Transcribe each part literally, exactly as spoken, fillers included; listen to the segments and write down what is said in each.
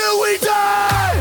till we die.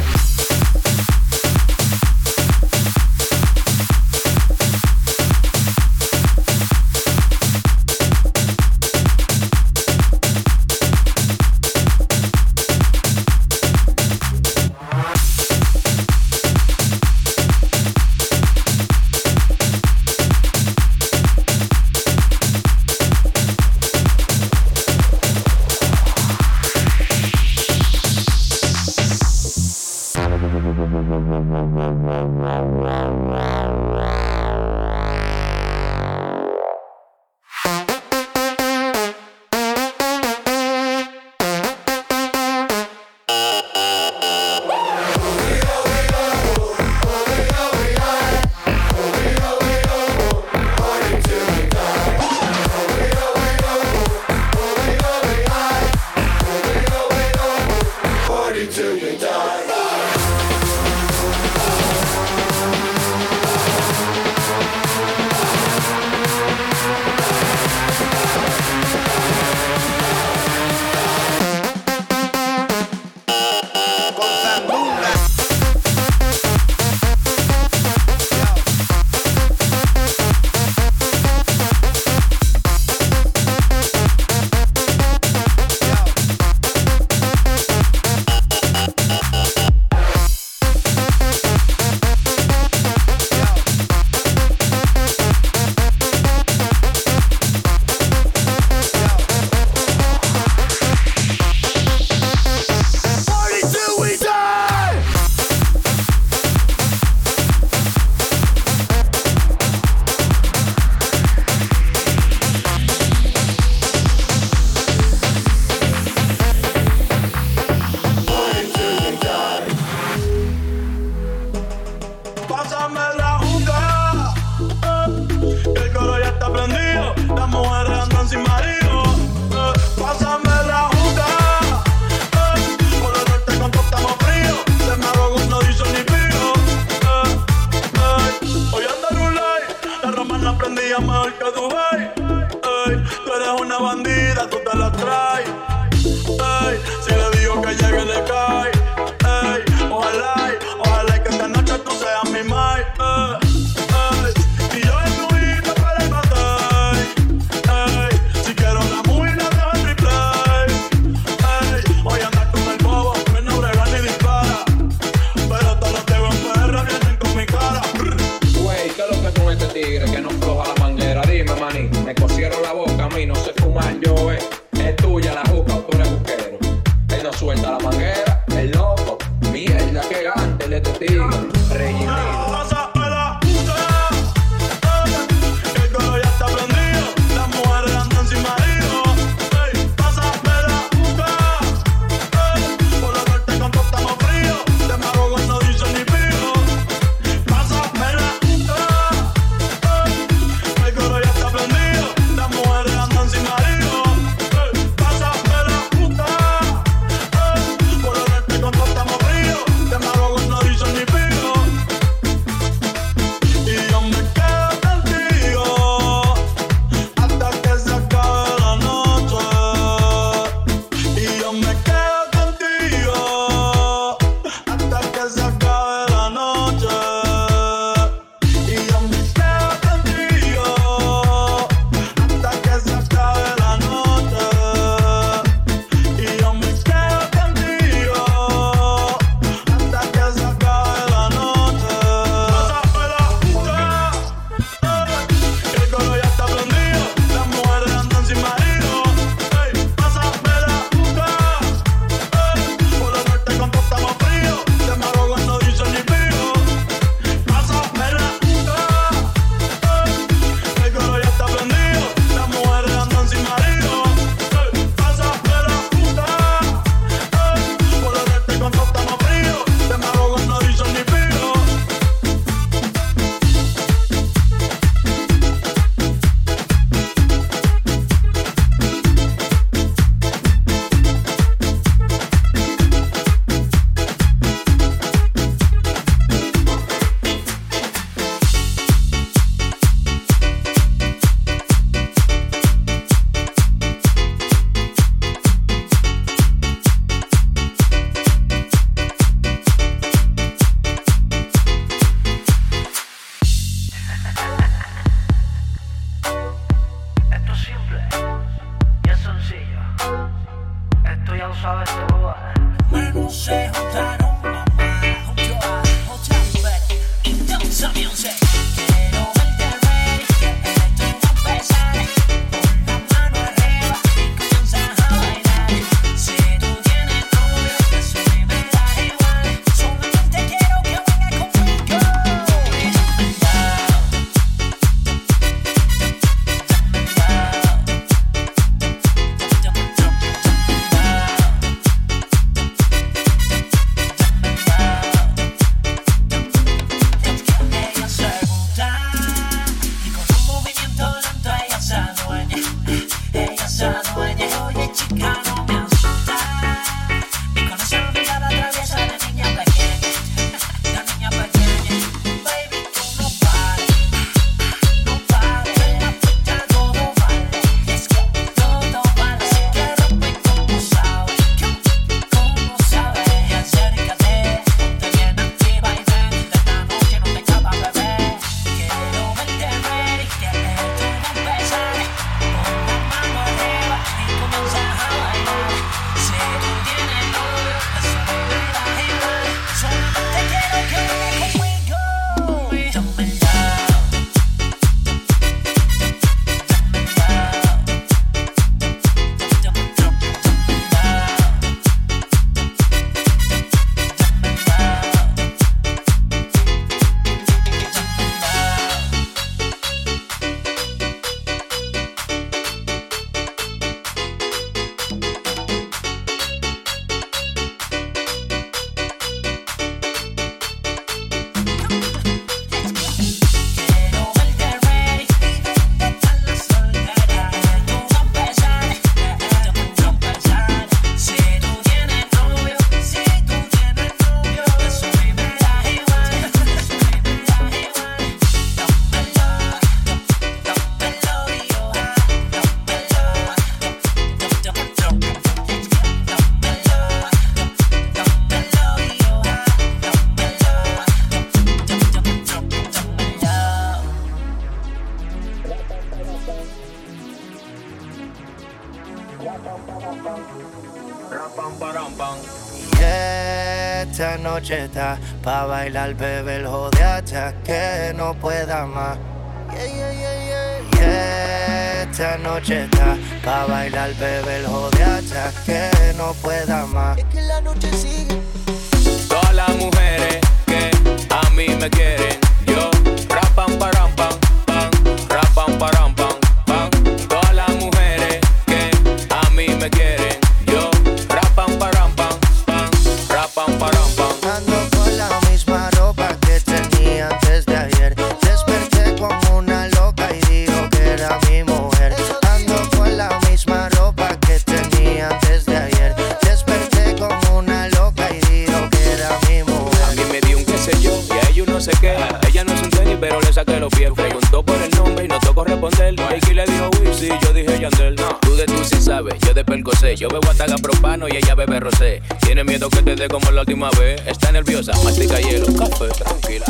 Esta noche está pa' bailar, bebé, el jode hasta que no pueda más. Yeah, yeah, yeah, yeah. Esta noche está pa' bailar, bebé, el jode hasta que no pueda más. Es que la noche sigue. Todas las mujeres que a mí me quieren, yo rapam param pam pam, rapam param pam pam. Todas las mujeres que a mí me quieren, yo rapam param pam pam, rapam param pam. Ando con la misma ropa que tenía antes de ayer. Desperté como una loca y dijo que era mi mujer. Ando con la misma ropa que tenía antes de ayer. Desperté como una loca y dijo que era mi mujer. A mí me dio un qué sé yo y a ellos no sé qué. Ella no es un tenis pero le saqué los pies. Preguntó por el nombre y no tocó responder. Ricky le dijo Wizzy, yo dije Yandel. No, tú de tú sí sabes, yo de Percocé. Yo bebo ataga propano y ella bebe rosé. Tiene miedo que te dé como la última vez. Está nerviosa, mastica hielo, café, tranquila.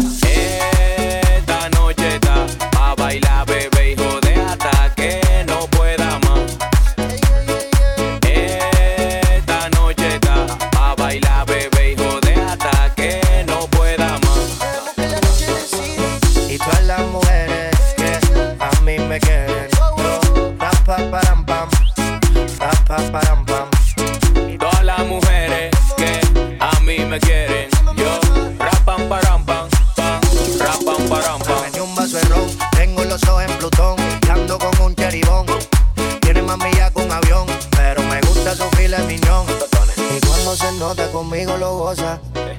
Esta noche está pa' bailar, bebé, hijo de hasta que no pueda más. Esta noche está pa' bailar, bebé, hijo de hasta que no pueda más. Y todas las mujeres que a mí me quieren, yo rapa param pam, rapa param pam. Todas las mujeres que a mí me quieren, yo rapam param pam pam, rapam param pam. Me dio un vaso de ron, tengo los ojos en Plutón, y ando con un cheribón. Tiene más millas que un avión, pero me gusta su filet miñón. Y cuando se nota conmigo lo goza,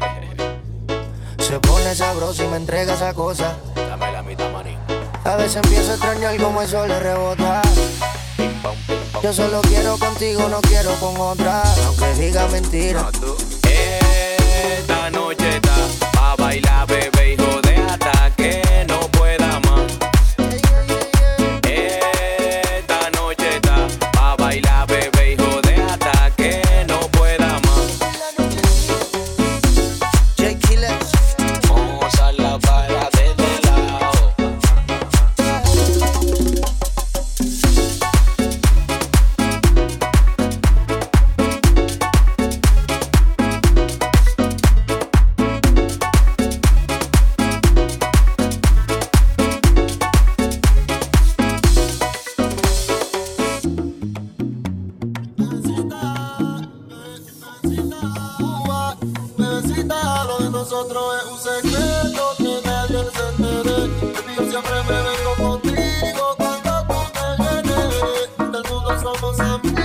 se pone sabroso y me entrega esa cosa. Dame la mitad, maní. A veces empiezo a extrañar como eso le rebota. Pim pam, pim pam. Yo solo quiero contigo, no quiero con otra, aunque diga mentira. No, tú. Esta noche está pa' bailar, bebé, hijo de hasta que no pueda más. Esta noche está pa' bailar, bebé, hijo de hasta que no pueda más. J. Killers. Vamos a la bala desde lado. Bebecita, lo de nosotros es un secreto que nadie se entere. Baby, yo siempre me vengo contigo cuando tú te vienes. Del mundo somos amigos.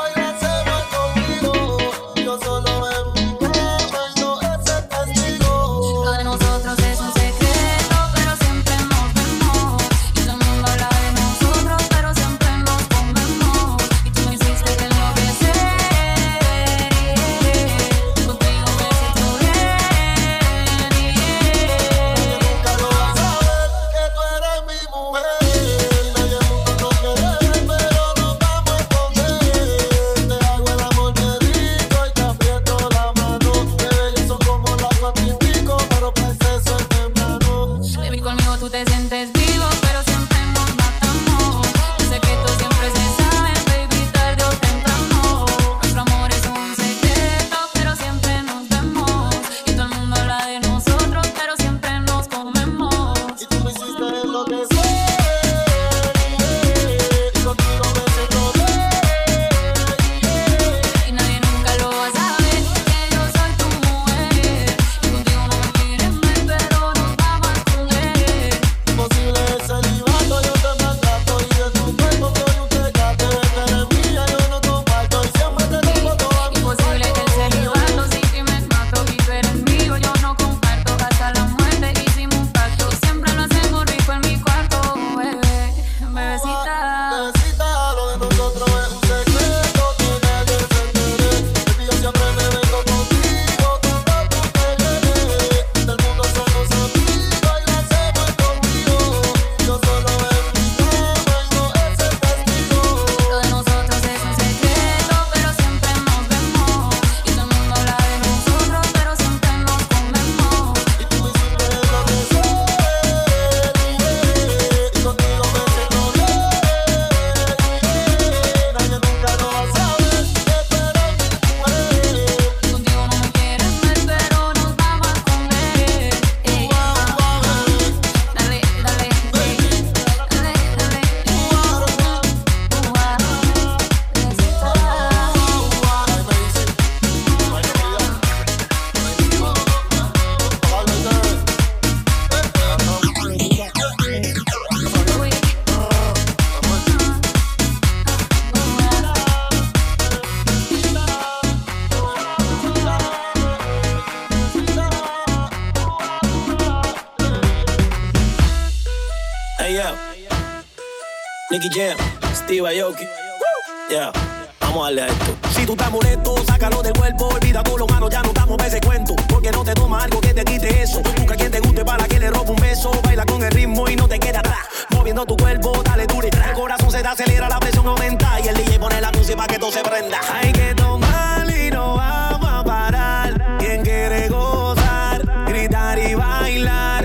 Nicky Jam, Steve Aoki. Yeah, vamos a darle a esto. Si tú estás molesto, sácalo del cuerpo. Olvida todo lo malo, ya no estamos para ese cuento. Porque no te toma algo que te quite eso. Busca quien te guste para que le robe un beso. Baila con el ritmo y no te queda atrás. Moviendo tu cuerpo, dale duro y tra. El corazón se te acelera, la presión aumenta. Y el D J pone la música para que todo se prenda. Hay que tomar y no vamos a parar. Quien quiere gozar, gritar y bailar.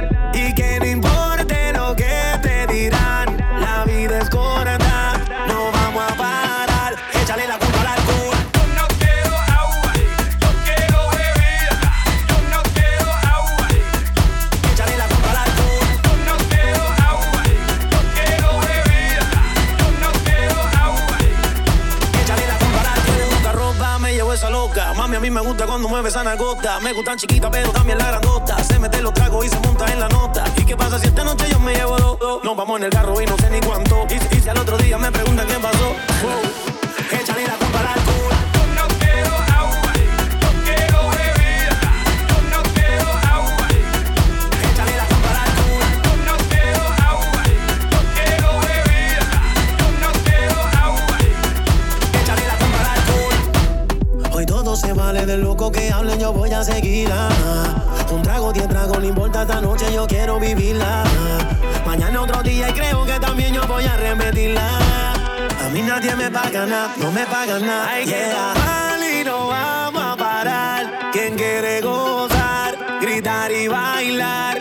Y que no importe lo que te dirán. La vida es corta, no vamos a parar. Échale la culpa al alcohol. Yo no quiero agua, yo quiero bebida. Yo no quiero agua. Échale la culpa al alcohol. Yo no quiero agua, yo quiero bebida. Yo no quiero agua. Échale la culpa al alcohol. Me gusta ropa, me llevo esa loca. Mami, a mí me gusta cuando mueve esa nalgota. Me gustan chiquitas, pero también la grandota. Se mete los tragos y se monta en la nota. ¿Y qué pasa si esta noche yo me llevo dos? Do? Nos vamos en el carro y no sé ni cuánto. Y, y si al otro día me preguntan qué pasó, wow. Échale la culpa al alcohol. Yo no quiero agua, yo quiero bebida. Yo no quiero agua. Échale la culpa al alcohol. Yo no quiero agua, yo quiero bebida. Yo no quiero agua. Échale la culpa al alcohol. Hoy todo se vale del loco que hablen, yo voy a seguirla. Un trago, diez tragos, no importa, esta noche yo quiero vivirla. Mañana otro día y creo que también yo voy a repetirla. A mí nadie me paga nada, no me paga nada. Hay que tomar y no vamos a parar. Quien quiere gozar, gritar y bailar.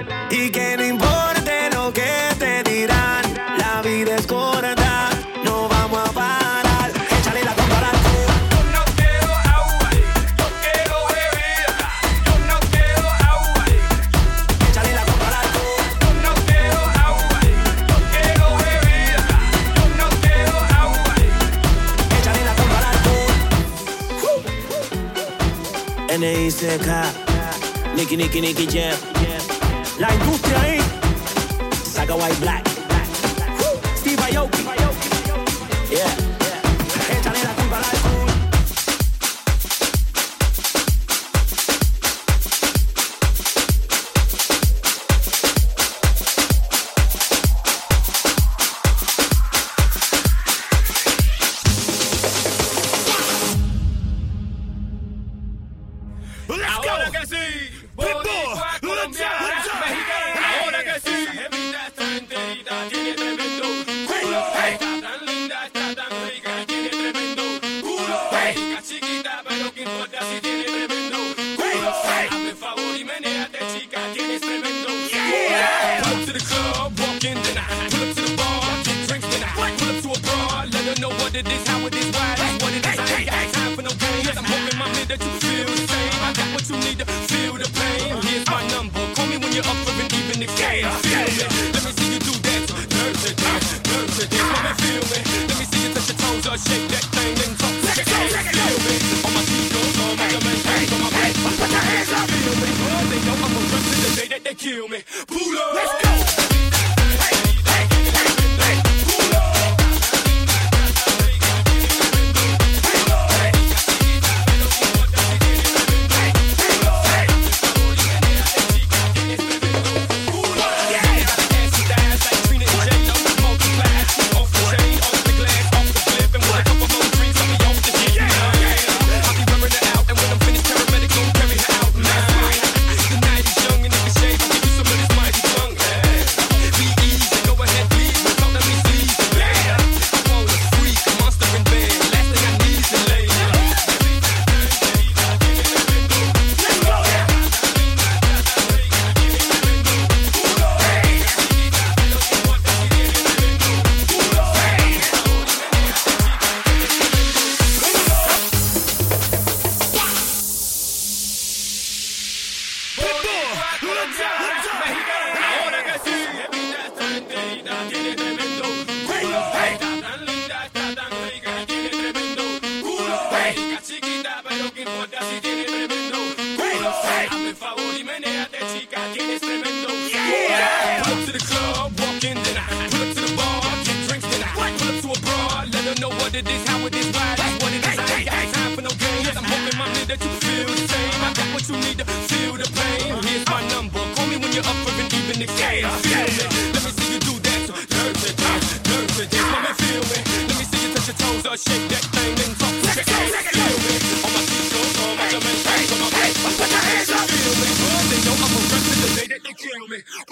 Y que no importe lo que te dirán. La vida es corta, no vamos a parar. Échale la culpa al alcohol. Yo no quiero agua, yo quiero bebida. Yo no quiero agua. Échale la culpa al alcohol. Yo no quiero agua, yo quiero bebida. Yo no quiero agua. Échale la culpa al alcohol. N I C T K, Nicky, Nicky, Nicky Jam. La industria ahí, saca White Black. Steve Aoki, yeah. Échale la culpa al alcohol. Ahora que sí, boricua, colombiana, mexicana. Ahora que sí, evita esta enterita, tiene tremendo culo. Está tan linda, está tan rica, tiene tremendo culo. Chica chiquita, pero qué importa si tiene tremendo culo. Hazme favor y menéate, chica, tienes tremendo culo. Pull up to the club, walk in the night. Pull up to the bar, get drinks tonight. Pull up to a bar, let her know what it is, how it is, why it is, what it is. I ain't got time for no games. I'm hoping, mommy, that you feel the same. I got what you need to feel the pain. Here's my number. Call me when you're up for an even exchange. Feel me. Let me see you do that. Nerve to dance, nerve to dance. Come and feel me. Let me see you touch your toes or shake that thing and talk. Feel me. On my T-Toes, on my dimensions, on my back. Put your hands up. Feel me. Oh, they know I'm a run to the day that they kill me. Pull up. Let's go. Shake that thing and talk. Feel me. On my T-Toes, on my dimensions, on my back. Put your hands up. Feel me. Oh, they know I'm a run to the day that they kill me.